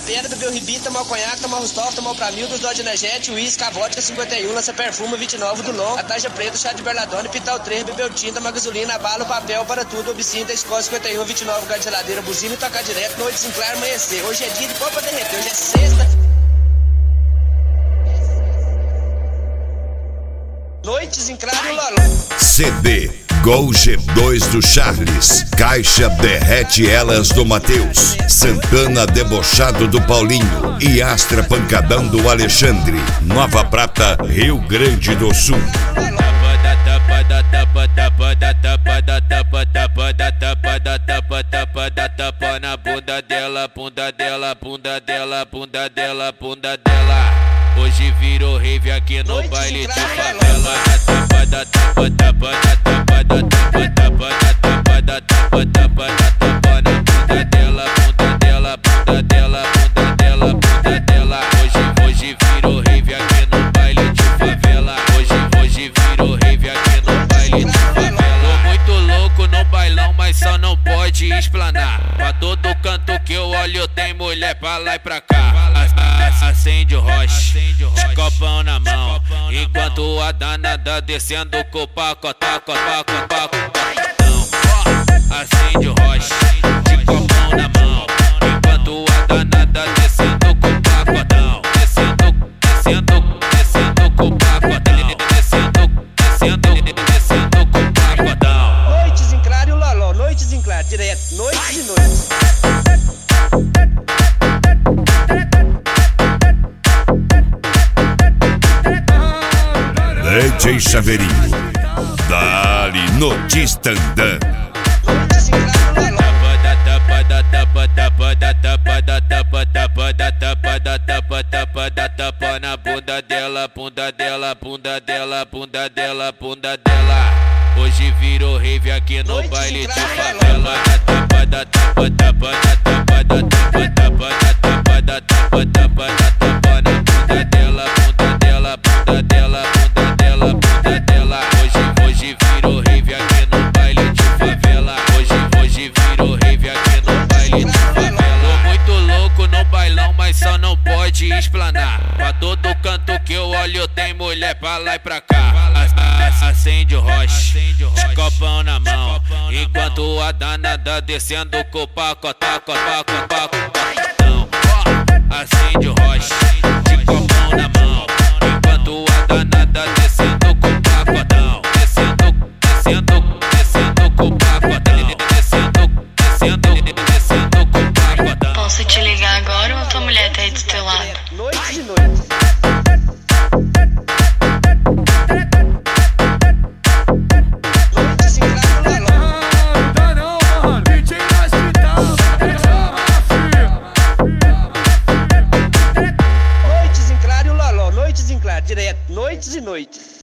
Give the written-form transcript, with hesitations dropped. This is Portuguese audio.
pedra, bebeu ribi, tomou conhaque, tomou rustol, tomou pramil, dos dó de energético, uísque, a vodka 51, lança perfume, 29 do long, a taja preta, chá de berladone, pital 3, bebeu tinta, uma gasolina, bala, papel, para tudo, obscinta, escola 51, 29, lugar de geladeira, buzina e tocar direto, noite sem claro, amanhecer. Hoje é dia de pão pra derreter, hoje é sexta. Noites em claro, Loló. CD Gol G2 do Charles, Caixa Derrete Elas do Matheus, Santana Debochado do Paulinho e Astra Pancadão do Alexandre, Nova Prata, Rio Grande do Sul. Tapa na bunda dela, bunda dela, bunda dela, bunda dela, bunda dela. Hoje virou rave aqui no baile de favela. Tapa da tapa, tapa da tapa da tapa, tapa da tapa da tapa, tapa da tapa na bunda dela, bunda dela, bunda dela, bunda dela, bunda dela. Hoje virou rave aqui no baile de favela. Hoje virou rave aqui no baile de favela. Tô muito louco no bailão, mas só não pode explanar. Pra todo canto que eu olho tem mulher pra lá e pra cá. Acende o rocha, de copão na mão, enquanto a danada descendo com o pacotão. Acende o rocha, de copão na mão, enquanto a danada descendo com o pacotão. Descendo com o pacotão. Descendo com o pacotão. Noites em claro, Loló, noites em claro, direto, noites e noites. DJ Chaveirinho, dali no Tistandã. Noites em claro, Loló. Tapa da tapa da tapa da tapa da tapa da tapa da tapa na bunda dela, bunda dela, bunda dela, bunda dela, bunda dela. Hoje virou rave aqui no baile de favela. Tapa da tapa da tapa da tapa da tapa da tapa na bunda dela, bunda dela, bunda dela, bunda dela, bunda dela. Hoje virou rave aqui no baile de favela. Hoje virou rave aqui no baile de favela. Tô muito louco no bailão, mas só não pode explanar. Pra todo canto que eu olho tem mulher pra lá e pra cá. Acende o rocha, de copão na mão, enquanto a danada descendo com o pacotão. Acende o rocha, de copão na mão, enquanto a danada descendo com o pacotão. Descendo com o pacotão. Descendo com o pacotão. Posso te ligar agora ou tua mulher tá aí do teu lado? Noites e noites. Noites em claro, Loló, noites em claro, direto, noites e noites.